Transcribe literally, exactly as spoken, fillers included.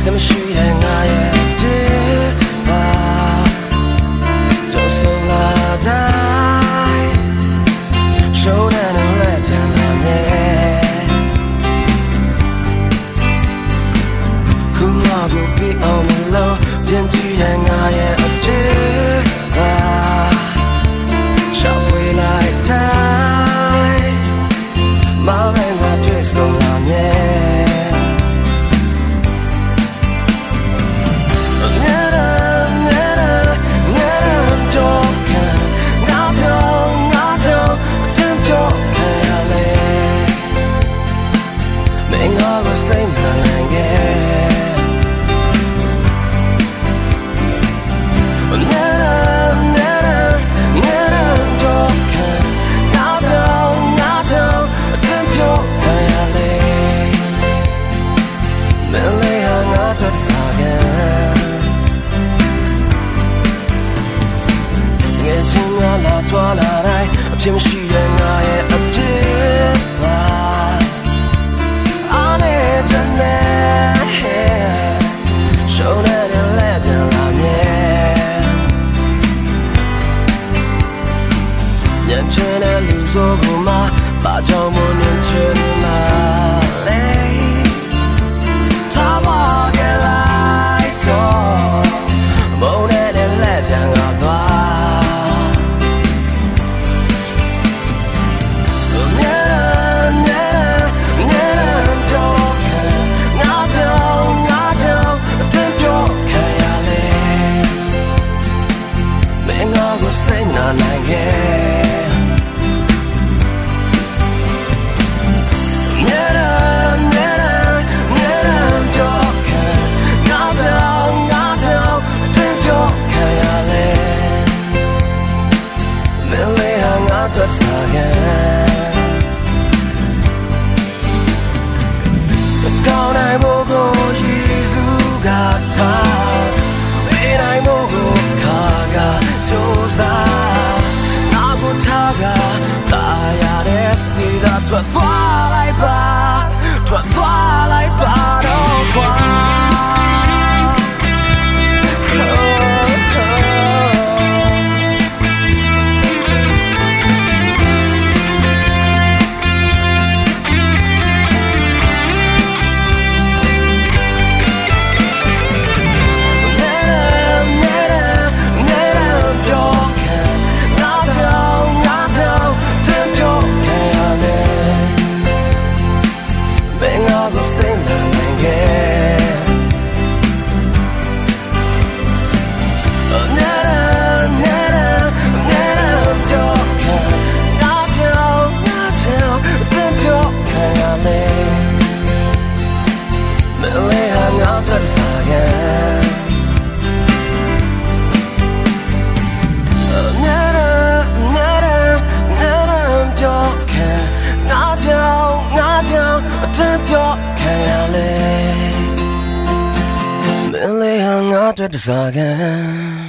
မရှိတဲ့ငါရဲ့ဒီပါကြောက်ဆုံးလာတိုင်းရှုံးတဲ့လက်ချမ်းလာနေခုမှကိုပြီးအောင်လို့ပြန်ကြည့်တဲ့ငါရဲ့ဒီပါရှောက်ဝေးလိုက်တိုင်းမဘဲငါတွေ့ဆုံးလာနေ抓လာတိုင်းအဖြစ်မရှိတဲ့ငါရဲ့အဖြစ်ပါအားနေတဲ့နဲ့ရှုံးတဲ့လက်ပြန်လာမြဲညံချင်တဲ့လူဆိုကိုမှဘာကြောင့်မမြင်ချင်လာလဲထားပါခဲ့လိုက်တော့မုန်းတဲ့လက်ပြန်လာသွားနိုင်ခဲ့မြဲတမ်းမြဲတမ်းမြဲတမ်းပြောခံငါကြောင့်ငါကြောင့်တင်ပြောခံရလေမလေးဟာငါတို့စားခဲ့ကောင်းနိုင်မို့ကိုယေရှုကထားပေးနိုင်မို့ကိုခါကကြိုးစား大呀的是的，ထွက်သွားလိုက်ပါထွက်သွားလိုက်ပါတော့ကွာMele hang out at the sagan